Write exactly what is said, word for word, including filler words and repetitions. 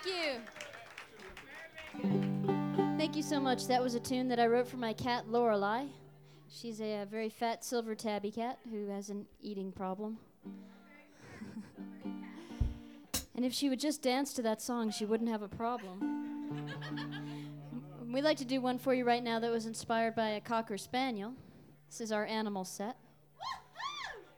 you. Thank you so much. That was a tune that I wrote for my cat, Lorelei. She's a, a very fat silver tabby cat who has an eating problem. And if she would just dance to that song, she wouldn't have a problem. We'd like to do one for you right now that was inspired by a Cocker Spaniel. This is our animal set.